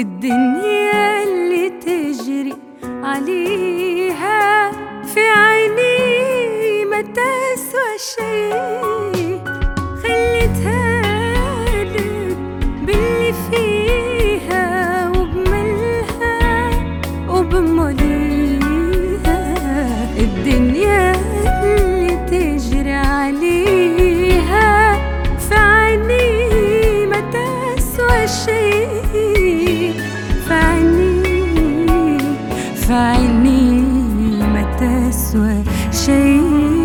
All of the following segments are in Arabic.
الدنيا اللي تجري عليها في عيني ما تسوى شي، خليتها لك باللي فيها وبملها وبموليها. الدنيا اللي تجري عليها في عيني ما تسوى شي، في عيني ما تسوى شي.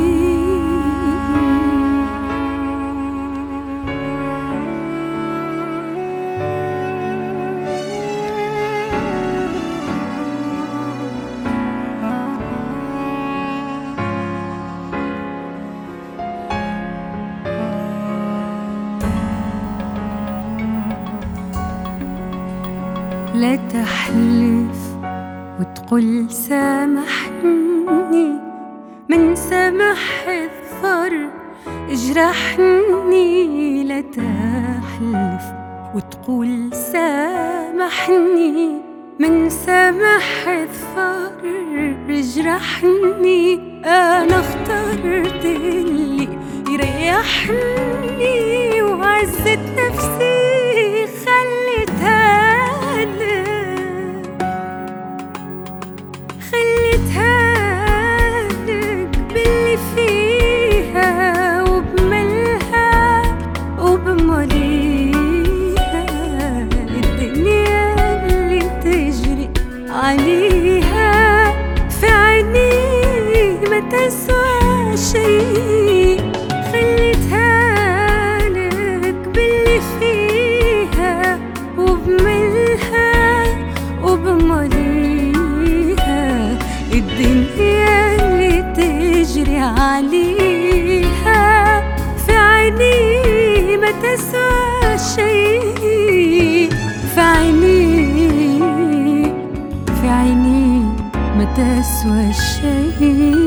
لا تحلف وتقول سامحني، من سمح الثر اجرحني. لا تحلف وتقول سامحني، من سمح الثر اجرحني. انا اخترت اللي يريحني وعزت نفسي خليتها لك باللي فيها وبملها وبموليها. الدنيا اللي تجري عليها في عيني ما تسوى شي، خليتها لك باللي فيها وبملها وبموليها. الدنيا اللي تجري عليها في عيني ما تسوى شي، في عيني ما تسوى شي.